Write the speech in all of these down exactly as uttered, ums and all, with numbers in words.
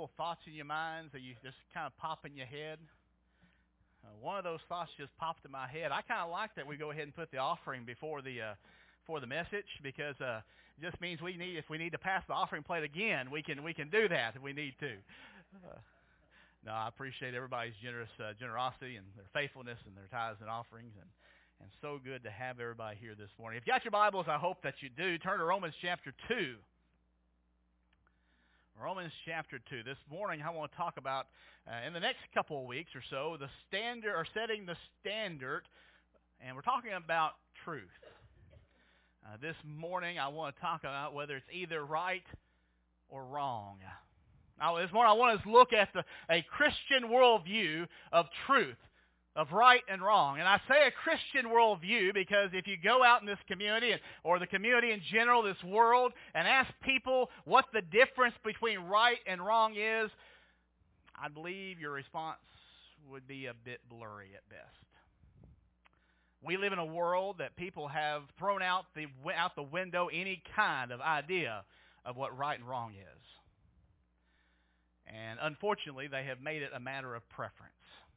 little thoughts in your minds that you just kind of pop in your head? Uh, one of those thoughts just popped in my head. I kind of like that we go ahead and put the offering before the uh, before the message, because uh, it just means we need if we need to pass the offering plate again, we can we can do that if we need to. Uh, no, I appreciate everybody's generous uh, generosity and their faithfulness and their tithes and offerings, and and so good to have everybody here this morning. If you got your Bibles, I hope that you do. Turn to Romans chapter two. Romans chapter two. This morning I want to talk about, uh, in the next couple of weeks or so, the standard, or setting the standard, and we're talking about truth. Uh, this morning I want to talk about whether it's either right or wrong. Now, this morning I want to look at the, a Christian worldview of truth, of right and wrong. And I say a Christian worldview because if you go out in this community, or the community in general, this world, and ask people what the difference between right and wrong is, I believe your response would be a bit blurry at best. We live in a world that people have thrown out the, out the window any kind of idea of what right and wrong is. And unfortunately, they have made it a matter of preference.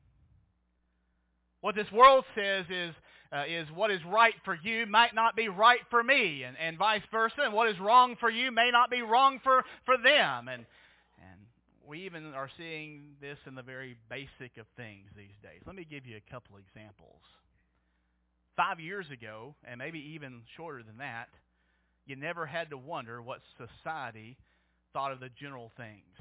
What this world says is uh, is what is right for you might not be right for me, and, and vice versa. And what is wrong for you may not be wrong for, for them. And and we even are seeing this in the very basic of things these days. Let me give you a couple examples. Five years ago, and maybe even shorter than that, you never had to wonder what society thought of the general things.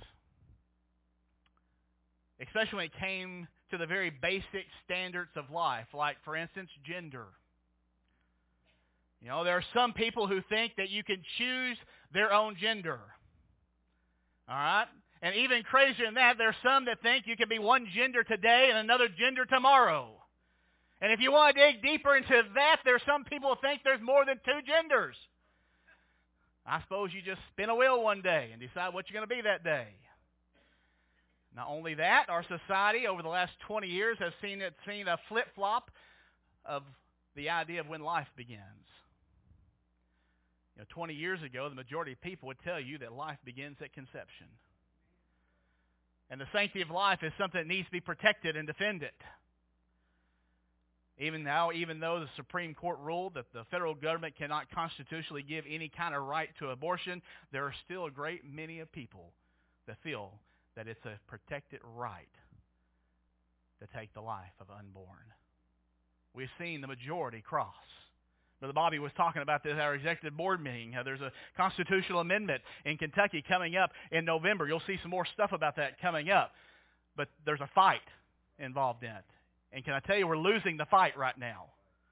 Especially when it came to the very basic standards of life, like, for instance, gender. You know, there are some people who think that you can choose their own gender. All right? And even crazier than that, there are some that think you can be one gender today and another gender tomorrow. And if you want to dig deeper into that, there are some people who think there's more than two genders. I suppose you just spin a wheel one day and decide what you're going to be that day. Not only that, our society over the last twenty years has seen it seen a flip-flop of the idea of when life begins. You know, twenty years ago, the majority of people would tell you that life begins at conception. And the sanctity of life is something that needs to be protected and defended. Even now, even though the Supreme Court ruled that the federal government cannot constitutionally give any kind of right to abortion, there are still a great many of people that feel that it's a protected right to take the life of unborn. We've seen the majority cross. Brother Bobby was talking about this at our executive board meeting. Uh, there's a constitutional amendment in Kentucky coming up in November. You'll see some more stuff about that coming up. But there's a fight involved in it. And can I tell you, we're losing the fight right now.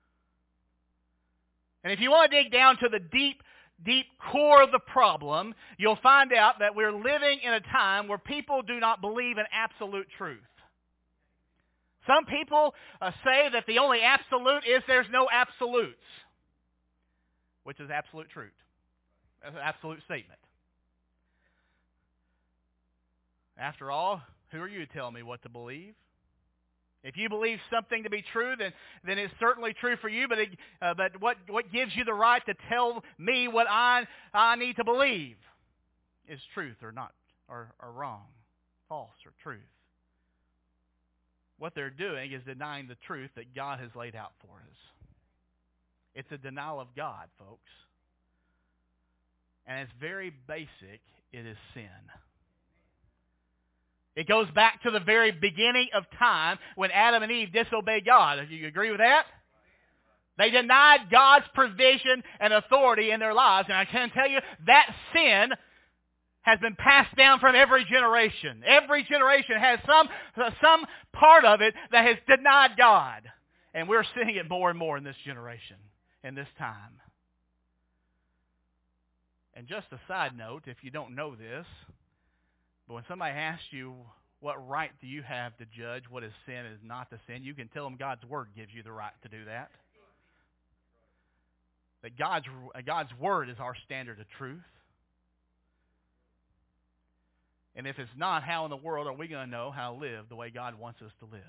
And if you want to dig down to the deep deep core of the problem, you'll find out that we're living in a time where people do not believe in absolute truth. Some people uh, say that the only absolute is there's no absolutes, which is absolute truth. That's an absolute statement. After all, who are you to tell me what to believe? If you believe something to be true, then, then it's certainly true for you, but, it, uh, but what, what gives you the right to tell me what I, I need to believe is truth or not, or, or wrong, false or truth? What they're doing is denying the truth that God has laid out for us. It's a denial of God, folks. And it's very basic. It is sin. It goes back to the very beginning of time when Adam and Eve disobeyed God. Do you agree with that? They denied God's provision and authority in their lives. And I can tell you that sin has been passed down from every generation. Every generation has some, some part of it that has denied God. And we're seeing it more and more in this generation, in this time. And just a side note, if you don't know this, but when somebody asks you, what right do you have to judge what is sin and is not to sin, you can tell them God's Word gives you the right to do that. That God's, God's Word is our standard of truth. And if it's not, how in the world are we going to know how to live the way God wants us to live?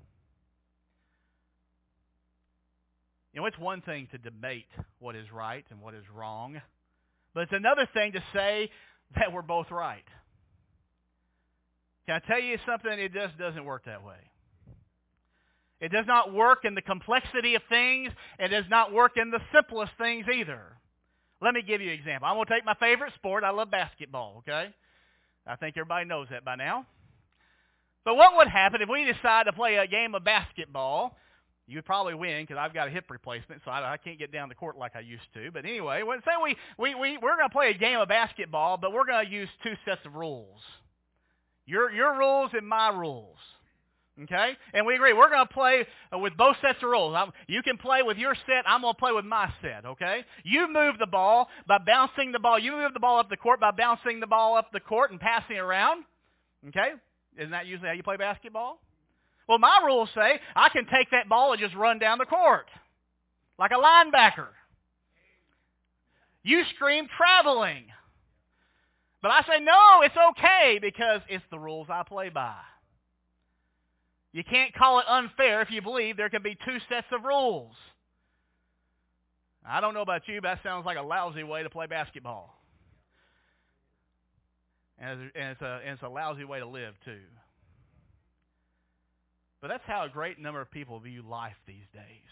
You know, it's one thing to debate what is right and what is wrong, but it's another thing to say that we're both right. Can I tell you something? It just doesn't work that way. It does not work in the complexity of things. It does not work in the simplest things either. Let me give you an example. I'm going to take my favorite sport. I love basketball, okay? I think everybody knows that by now. But what would happen if we decide to play a game of basketball? You would probably win because I've got a hip replacement, so I, I can't get down the court like I used to. But anyway, when, say we, we, we, we're going to play a game of basketball, but we're going to use two sets of rules. Your, your rules and my rules. Okay? And we agree. We're going to play with both sets of rules. I'm, you can play with your set. I'm going to play with my set. Okay? You move the ball by bouncing the ball. You move the ball up the court by bouncing the ball up the court and passing it around. Okay? Isn't that usually how you play basketball? Well, my rules say I can take that ball and just run down the court like a linebacker. You scream traveling. But I say, no, it's okay because it's the rules I play by. You can't call it unfair if you believe there can be two sets of rules. I don't know about you, but that sounds like a lousy way to play basketball. And it's a, and it's a lousy way to live, too. But that's how a great number of people view life these days.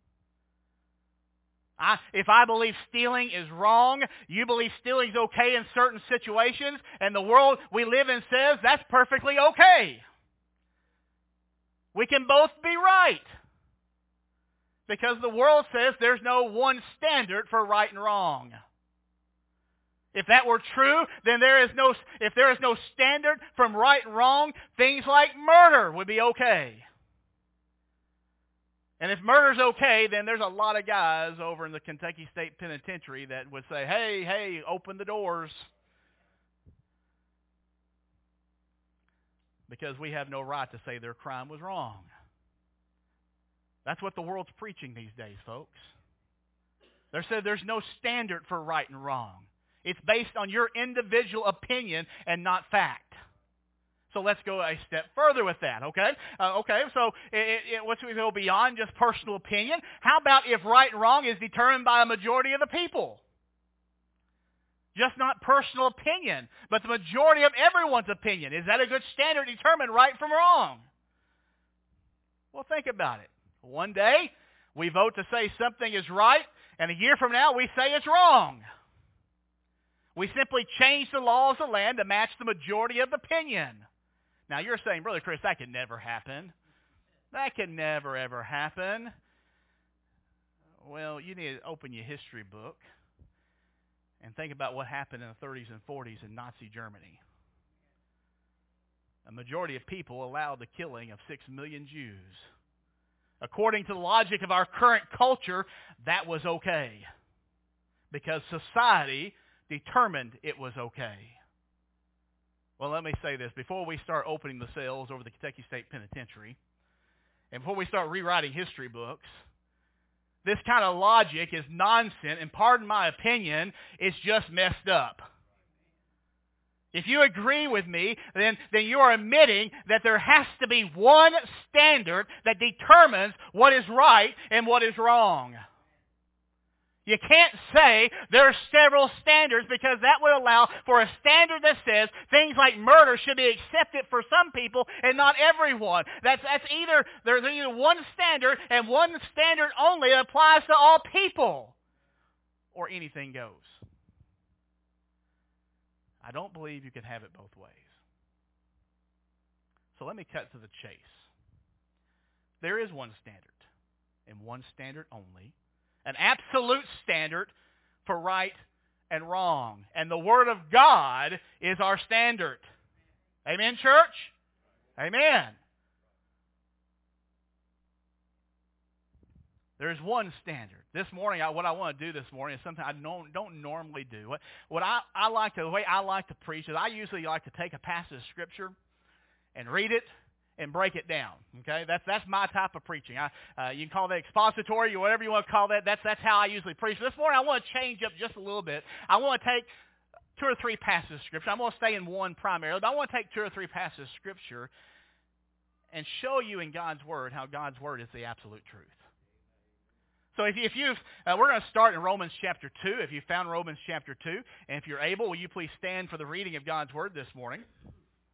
I, if I believe stealing is wrong, you believe stealing is okay in certain situations, and the world we live in says that's perfectly okay. We can both be right. Because the world says there's no one standard for right and wrong. If that were true, then there is no, if there is no standard from right and wrong, things like murder would be okay. And if murder's okay, then there's a lot of guys over in the Kentucky State Penitentiary that would say, hey, hey, open the doors. Because we have no right to say their crime was wrong. That's what the world's preaching these days, folks. They said there's no standard for right and wrong. It's based on your individual opinion and not fact. So let's go a step further with that, okay? Uh, okay, so it, it, let's go beyond just personal opinion. How about if right and wrong is determined by a majority of the people? Just not personal opinion, but the majority of everyone's opinion. Is that a good standard to determine right from wrong? Well, think about it. One day, we vote to say something is right, and a year from now, we say it's wrong. We simply change the laws of the land to match the majority of opinion. Now, you're saying, Brother Chris, that could never happen. That could never, ever happen. Well, you need to open your history book and think about what happened in the thirties and forties in Nazi Germany. A majority of people allowed the killing of six million Jews. According to the logic of our current culture, that was okay. Because society determined it was okay. Well, let me say this. Before we start opening the cells over the Kentucky State Penitentiary, and before we start rewriting history books, this kind of logic is nonsense, and pardon my opinion, it's just messed up. If you agree with me, then, then you are admitting that there has to be one standard that determines what is right and what is wrong. You can't say there are several standards because that would allow for a standard that says things like murder should be accepted for some people and not everyone. That's, that's either, there's either one standard and one standard only that applies to all people, or anything goes. I don't believe you can have it both ways. So let me cut to the chase. There is one standard, and one standard only. An absolute standard for right and wrong. And the Word of God is our standard. Amen, church? Amen. There's one standard. This morning, I, what I want to do this morning is something I don't, don't normally do. What, what I, I like to, the way I like to preach is I usually like to take a passage of Scripture and read it and break it down. Okay, that's that's my type of preaching. I, uh, you can call that expository or whatever you want to call that. That's that's how I usually preach. This morning I want to change up just a little bit. I want to take two or three passages of Scripture. I'm going to stay in one primarily, but I want to take two or three passages of Scripture and show you in God's Word how God's Word is the absolute truth. So if, you, if you've, uh, we're going to start in Romans chapter two. If you found Romans chapter two, and if you're able, will you please stand for the reading of God's Word this morning?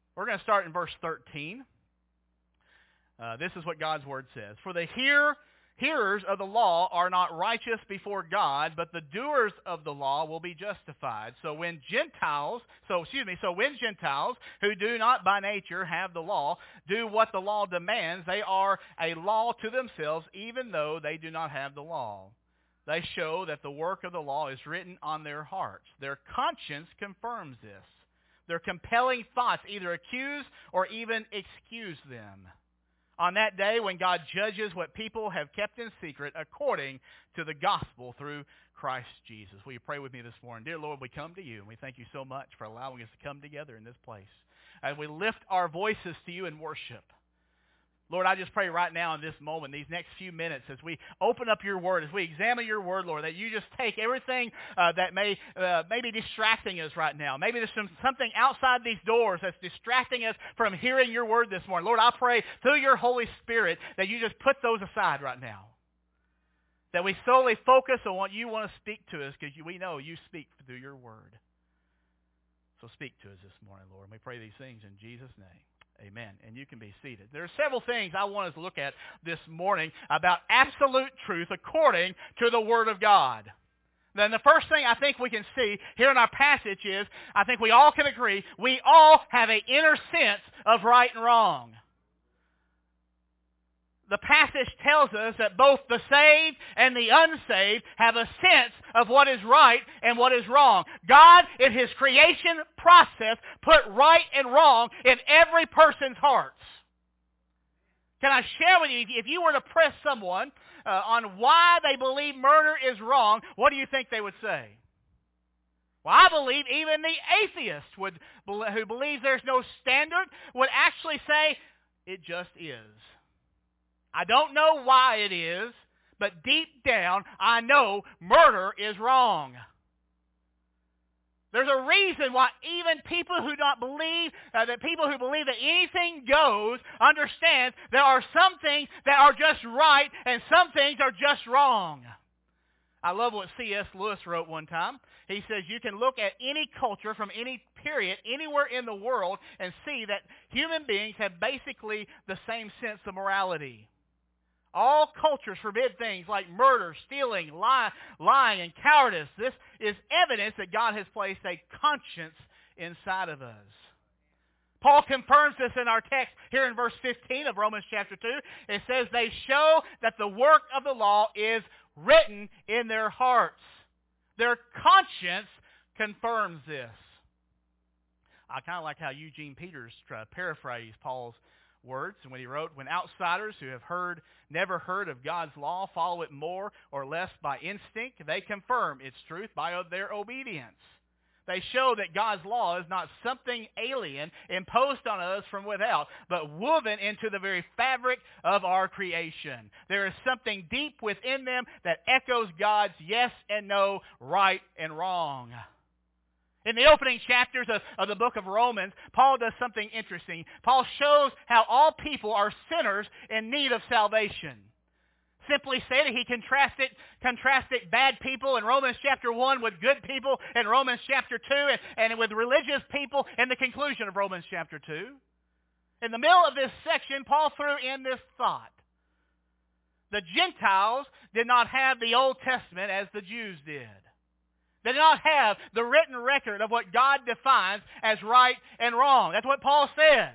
We're going to start in verse thirteen. Uh, this is what God's Word says. For the hear, hearers of the law are not righteous before God, but the doers of the law will be justified. So when Gentiles, so excuse me, so when Gentiles who do not by nature have the law do what the law demands, they are a law to themselves, even though they do not have the law. They show that the work of the law is written on their hearts. Their conscience confirms this. Their compelling thoughts either accuse or even excuse them. On that day when God judges what people have kept in secret according to the gospel through Christ Jesus. Will you pray with me this morning? Dear Lord, we come to you, and we thank you so much for allowing us to come together in this place. As we lift our voices to you in worship. Lord, I just pray right now in this moment, these next few minutes, as we open up your word, as we examine your word, Lord, that you just take everything uh, that may, uh, may be distracting us right now. Maybe there's some, something outside these doors that's distracting us from hearing your word this morning. Lord, I pray through your Holy Spirit that you just put those aside right now. That we solely focus on what you want to speak to us, because we know you speak through your word. So speak to us this morning, Lord. And we pray these things in Jesus' name. Amen. And you can be seated. There are several things I want us to look at this morning about absolute truth according to the Word of God. Then the first thing I think we can see here in our passage is, I think we all can agree, we all have an inner sense of right and wrong. The passage tells us that both the saved and the unsaved have a sense of what is right and what is wrong. God, in His creation process, put right and wrong in every person's hearts. Can I share with you, if you were to press someone uh, on why they believe murder is wrong, what do you think they would say? Well, I believe even the atheist would, who believes there's no standard would actually say, it just is. I don't know why it is, but deep down, I know murder is wrong. There's a reason why even people who don't believe, uh, that people who believe that anything goes, understand there are some things that are just right and some things are just wrong. I love what C S Lewis wrote one time. He says you can look at any culture from any period, anywhere in the world, and see that human beings have basically the same sense of morality. All cultures forbid things like murder, stealing, lie, lying, and cowardice. This is evidence that God has placed a conscience inside of us. Paul confirms this in our text here in verse fifteen of Romans chapter two. It says, they show that the work of the law is written in their hearts. Their conscience confirms this. I kind of like how Eugene Peters tried to paraphrase Paul's words when he wrote, when outsiders who have heard, never heard of God's law follow it more or less by instinct, they confirm its truth by their obedience. They show that God's law is not something alien imposed on us from without, but woven into the very fabric of our creation. There is something deep within them that echoes God's yes and no, right and wrong. In the opening chapters of, of the book of Romans, Paul does something interesting. Paul shows how all people are sinners in need of salvation. Simply stated, he contrasted, contrasted bad people in Romans chapter one with good people in Romans chapter two, and, and with religious people in the conclusion of Romans chapter two. In the middle of this section, Paul threw in this thought. The Gentiles did not have the Old Testament as the Jews did. They did not have the written record of what God defines as right and wrong. That's what Paul said.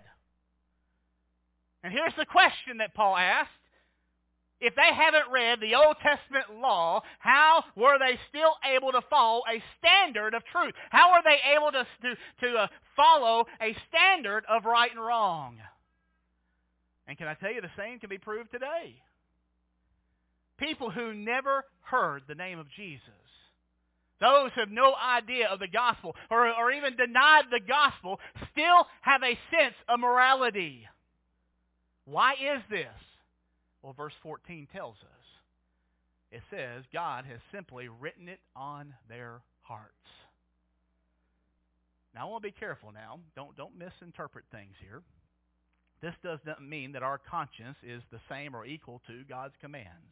And here's the question that Paul asked. If they haven't read the Old Testament law, how were they still able to follow a standard of truth? How were they able to, to, to uh, follow a standard of right and wrong? And can I tell you, the same can be proved today. People who never heard the name of Jesus, those who have no idea of the gospel or, or even denied the gospel, still have a sense of morality. Why is this? Well, verse fourteen tells us. It says God has simply written it on their hearts. Now, I want to be careful now. Don't, don't misinterpret things here. This does not mean that our conscience is the same or equal to God's commands.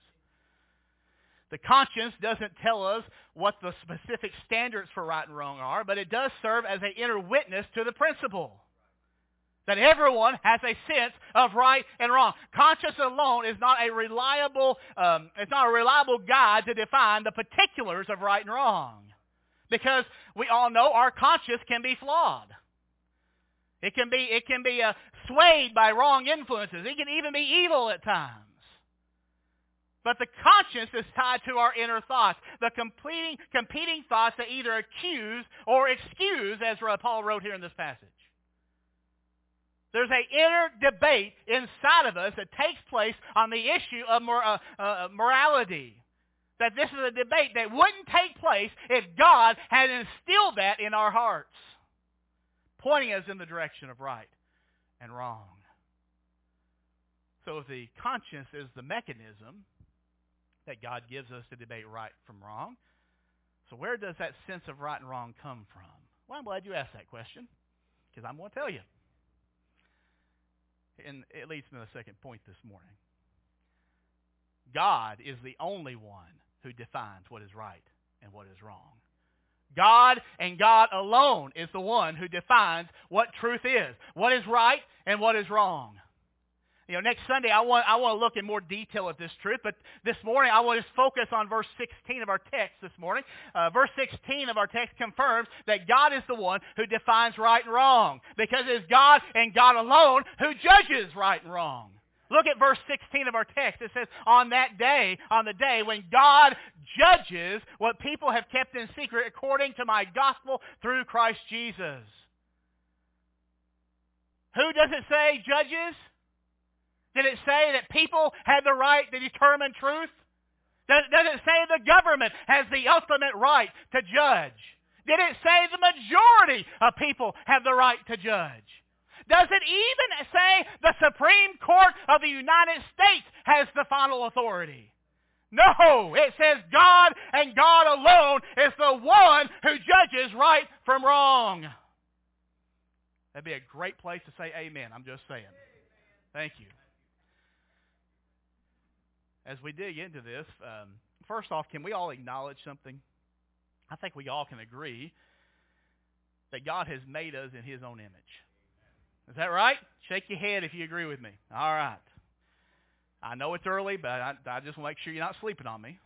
The conscience doesn't tell us what the specific standards for right and wrong are, but it does serve as an inner witness to the principle. That everyone has a sense of right and wrong. Conscience alone is not a reliable, um, it's not a reliable guide to define the particulars of right and wrong. Because we all know our conscience can be flawed. It can be, it can be uh, swayed by wrong influences. It can even be evil at times. But the conscience is tied to our inner thoughts, the competing, competing thoughts that either accuse or excuse, as Paul wrote here in this passage. There's an inner debate inside of us that takes place on the issue of mor- uh, uh, morality. That this is a debate that wouldn't take place if God had instilled that in our hearts, pointing us in the direction of right and wrong. So if the conscience is the mechanism that God gives us to debate right from wrong, so where does that sense of right and wrong come from? Well, I'm glad you asked that question, because I'm going to tell you. And it leads me to the second point this morning. God is the only one who defines what is right and what is wrong. God and God alone is the one who defines what truth is, what is right and what is wrong. You know, next Sunday I want I want to look in more detail at this truth, but this morning I want to focus on verse sixteen of our text this morning. Uh, verse sixteen of our text confirms that God is the one who defines right and wrong, because it is God and God alone who judges right and wrong. Look at verse sixteen of our text. It says, on that day, on the day when God judges what people have kept in secret according to my gospel through Christ Jesus. Who does it say judges? Did it say that people had the right to determine truth? Does, does it say the government has the ultimate right to judge? Did it say the majority of people have the right to judge? Does it even say the Supreme Court of the United States has the final authority? No, it says God and God alone is the one who judges right from wrong. That'd be a great place to say amen. I'm just saying. Thank you. As we dig into this, um, first off, can we all acknowledge something? I think we all can agree that God has made us in His own image. Is that right? Shake your head if you agree with me. All right. I know it's early, but I, I just want to make sure you're not sleeping on me.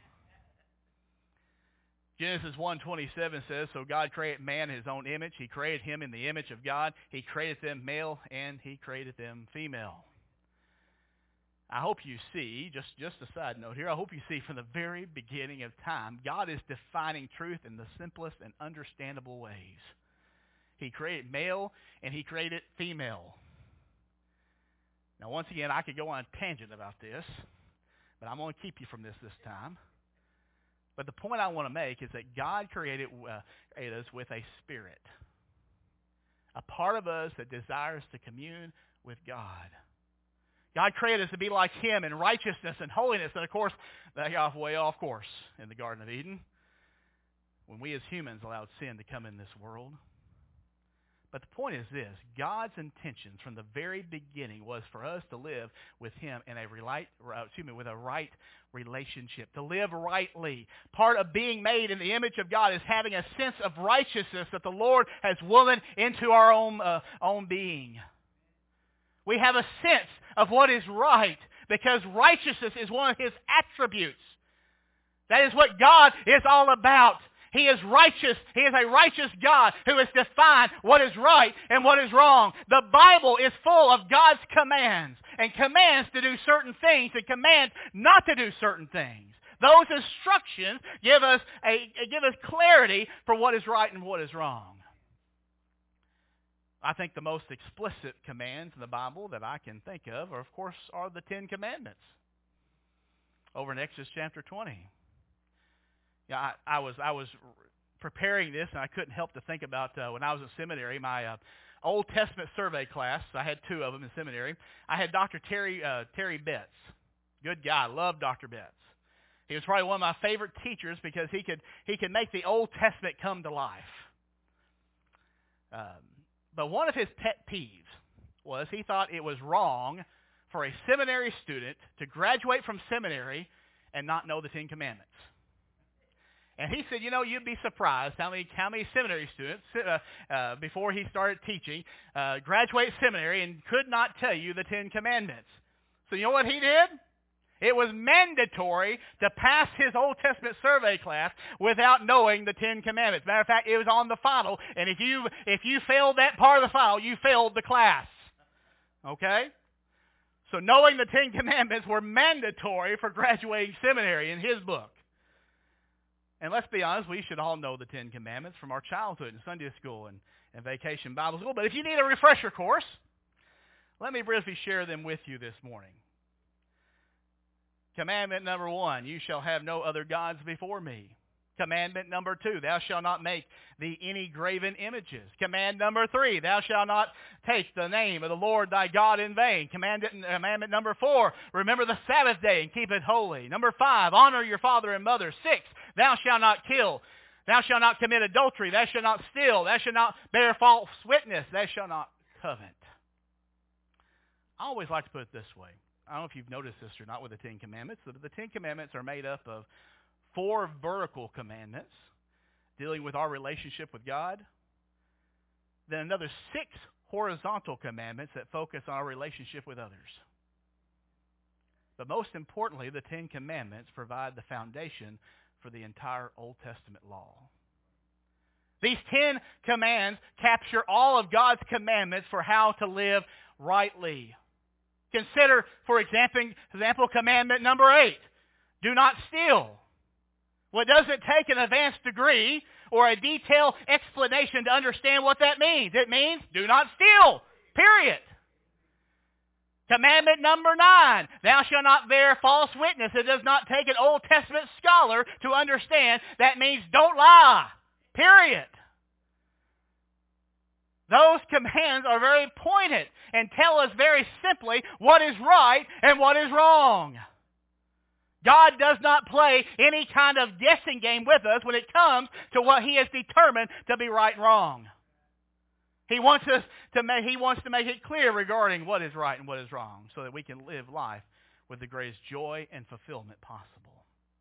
Genesis one twenty-seven says, so God created man in His own image. He created him in the image of God. He created them male, and He created them female. I hope you see, just, just a side note here, I hope you see from the very beginning of time, God is defining truth in the simplest and understandable ways. He created male and He created female. Now, once again, I could go on a tangent about this, but I'm going to keep you from this this time. But the point I want to make is that God created, uh, created us with a spirit, a part of us that desires to commune with God. God created us to be like Him in righteousness and holiness. And, of course, that got way off course in the Garden of Eden when we as humans allowed sin to come in this world. But the point is this. God's intentions from the very beginning was for us to live with Him in a right, excuse me, with a right relationship, to live rightly. Part of being made in the image of God is having a sense of righteousness that the Lord has woven into our own, uh, own being. We have a sense of what is right because righteousness is one of His attributes. That is what God is all about. He is righteous. He is a righteous God who has defined what is right and what is wrong. The Bible is full of God's commands, and commands to do certain things and commands not to do certain things. Those instructions give us a give us clarity for what is right and what is wrong. I think the most explicit commands in the Bible that I can think of, are, of course, are the Ten Commandments over in Exodus chapter twenty. Yeah, I, I was I was preparing this, and I couldn't help to think about uh, when I was in seminary, my uh, Old Testament survey class. I had two of them in seminary. I had Doctor Terry uh, Terry Betts, good guy, loved Doctor Betts. He was probably one of my favorite teachers because he could he could make the Old Testament come to life. Um, but one of his pet peeves was he thought it was wrong for a seminary student to graduate from seminary and not know the Ten Commandments. And he said, you know, you'd be surprised how many how many seminary students, uh, uh, before he started teaching, uh, graduate seminary and could not tell you the Ten Commandments. So you know what he did? It was mandatory to pass his Old Testament survey class without knowing the Ten Commandments. Matter of fact, it was on the final, and if you if you failed that part of the file, you failed the class. Okay? So knowing the Ten Commandments were mandatory for graduating seminary in his book. And let's be honest, we should all know the Ten Commandments from our childhood in Sunday school and, and vacation Bible school. But if you need a refresher course, let me briefly share them with you this morning. Commandment number one, you shall have no other gods before me. Commandment number two, thou shalt not make thee any graven images. Command number three, thou shalt not take the name of the Lord thy God in vain. Commandment, commandment number four, remember the Sabbath day and keep it holy. Number five, honor your father and mother. Six, thou shalt not kill. Thou shalt not commit adultery. Thou shalt not steal. Thou shalt not bear false witness. Thou shalt not covet. I always like to put it this way. I don't know if you've noticed this or not with the Ten Commandments, but the Ten Commandments are made up of four vertical commandments dealing with our relationship with God, then another six horizontal commandments that focus on our relationship with others. But most importantly, the Ten Commandments provide the foundation for the entire Old Testament law. These Ten Commands capture all of God's commandments for how to live rightly. Consider, for example, example, commandment number eight. Do not steal. Well, it doesn't take an advanced degree or a detailed explanation to understand what that means. It means do not steal, period. Commandment number nine. Thou shalt not bear false witness. It does not take an Old Testament scholar to understand. That means don't lie, period. Those commands are very pointed and tell us very simply what is right and what is wrong. God does not play any kind of guessing game with us when it comes to what He has determined to be right and wrong. He wants us to make, He wants to make it clear regarding what is right and what is wrong so that we can live life with the greatest joy and fulfillment possible.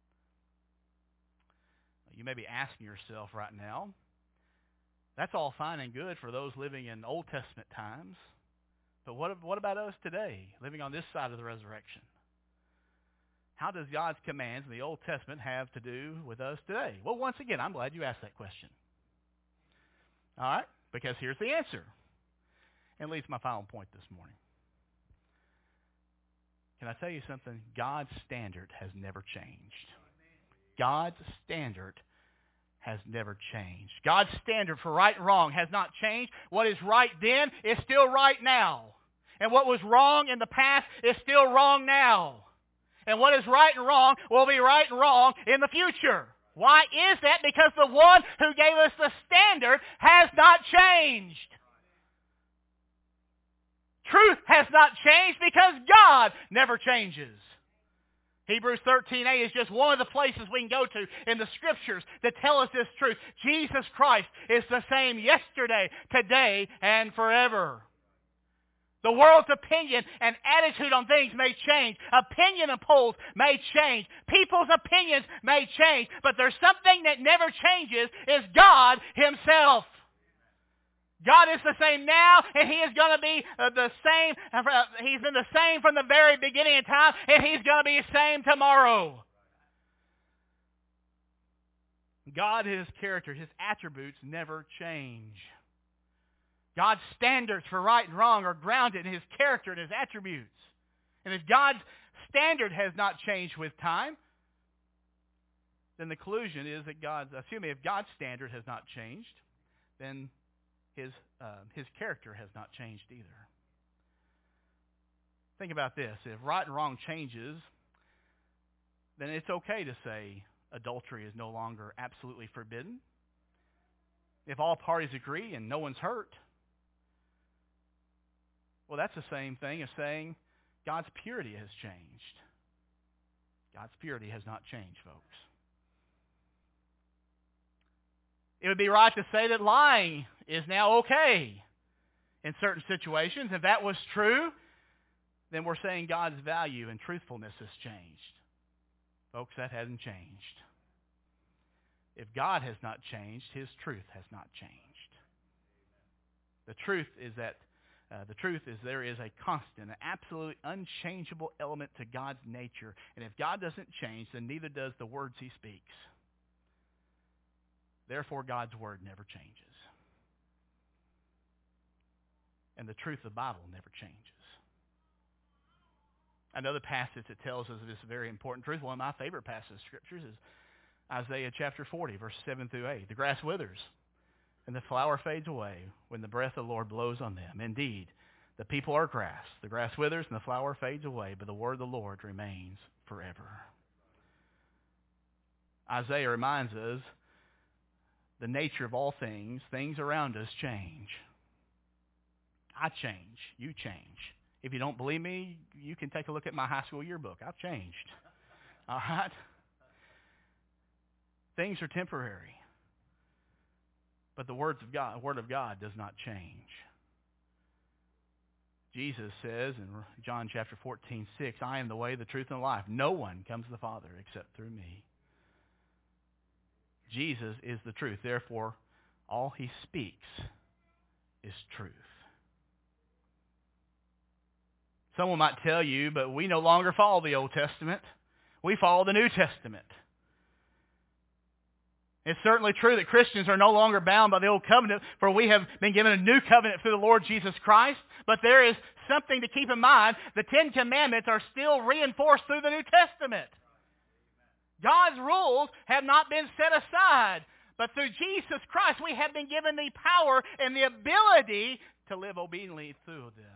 You may be asking yourself right now, that's all fine and good for those living in Old Testament times. But what, what about us today, living on this side of the resurrection? How does God's commands in the Old Testament have to do with us today? Well, once again, I'm glad you asked that question. All right? Because here's the answer. And leads to my final point this morning. Can I tell you something? God's standard has never changed. God's standard has never changed. God's standard for right and wrong has not changed. What is right then is still right now. And what was wrong in the past is still wrong now. And what is right and wrong will be right and wrong in the future. Why is that? Because the one who gave us the standard has not changed. Truth has not changed because God never changes. Hebrews thirteen eight is just one of the places we can go to in the Scriptures that tell us this truth. Jesus Christ is the same yesterday, today, and forever. The world's opinion and attitude on things may change. Opinion and polls may change. People's opinions may change. But there's something that never changes is God Himself. God is the same now, and He is going to be uh, the same. Uh, he's been the same from the very beginning of time, and He's going to be the same tomorrow. God, His character, His attributes never change. God's standards for right and wrong are grounded in His character and His attributes. And if God's standard has not changed with time, then the conclusion is that God's, assuming if God's standard has not changed, then His, uh, his character has not changed either. Think about this. If right and wrong changes, then it's okay to say adultery is no longer absolutely forbidden. If all parties agree and no one's hurt, well, that's the same thing as saying God's purity has changed. God's purity has not changed, folks. It would be right to say that lying is now okay in certain situations. If that was true, then we're saying God's value and truthfulness has changed. Folks, that hasn't changed. If God has not changed, His truth has not changed. The truth is that uh, the truth is there is a constant, an absolute unchangeable element to God's nature. And if God doesn't change, then neither does the words He speaks. Therefore, God's word never changes. And the truth of the Bible never changes. Another passage that tells us this very important truth, one of my favorite passages of Scriptures, is Isaiah chapter forty, verses seven through eight. The grass withers, and the flower fades away when the breath of the Lord blows on them. Indeed, the people are grass. The grass withers and the flower fades away, but the word of the Lord remains forever. Isaiah reminds us the nature of all things. Things around us change. I change. You change. If you don't believe me, you can take a look at my high school yearbook. I've changed. All right? Things are temporary. But the words of God, word of God does not change. Jesus says in John chapter fourteen, six, I am the way, the truth, and the life. No one comes to the Father except through me. Jesus is the truth. Therefore, all He speaks is truth. Someone might tell you, but we no longer follow the Old Testament. We follow the New Testament. It's certainly true that Christians are no longer bound by the Old Covenant, for we have been given a new covenant through the Lord Jesus Christ. But there is something to keep in mind. The Ten Commandments are still reinforced through the New Testament. God's rules have not been set aside. But through Jesus Christ, we have been given the power and the ability to live obediently through them.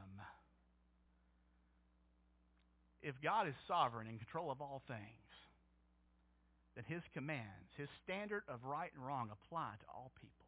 If God is sovereign in control of all things, then His commands, His standard of right and wrong apply to all people.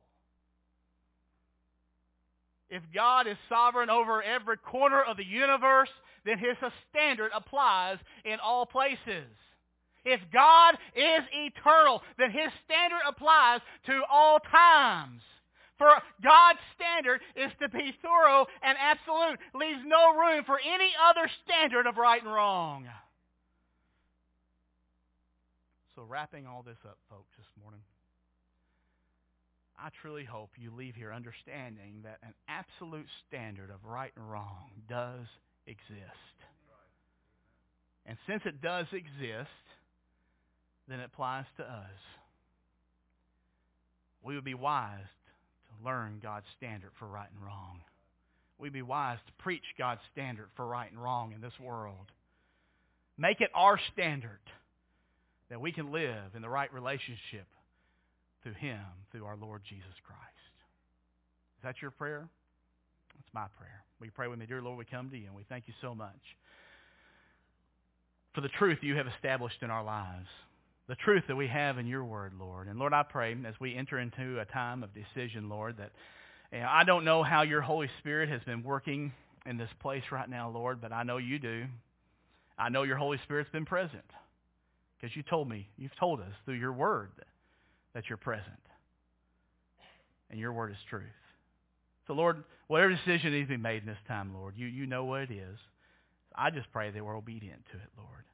If God is sovereign over every corner of the universe, then His standard applies in all places. If God is eternal, then His standard applies to all times. For God's standard is to be thorough and absolute, leaves no room for any other standard of right and wrong. So wrapping all this up, folks, this morning, I truly hope you leave here understanding that an absolute standard of right and wrong does exist. And since it does exist, then it applies to us. We would be wise to learn God's standard for right and wrong. We'd be wise to preach God's standard for right and wrong in this world. Make it our standard that we can live in the right relationship through Him, through our Lord Jesus Christ. Is that your prayer? That's my prayer. Will you pray with me? Dear Lord, we come to You and we thank You so much for the truth You have established in our lives, the truth that we have in Your Word, Lord. And Lord, I pray as we enter into a time of decision, Lord, that you know, I don't know how Your Holy Spirit has been working in this place right now, Lord, but I know You do. I know Your Holy Spirit's been present because You told me, You've told us through Your Word that, that You're present. And Your Word is truth. So, Lord, whatever decision needs to be made in this time, Lord, You, you know what it is. I just pray that we're obedient to it, Lord.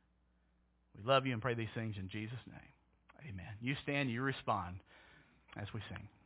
We love You and pray these things in Jesus' name. Amen. You stand, you respond as we sing.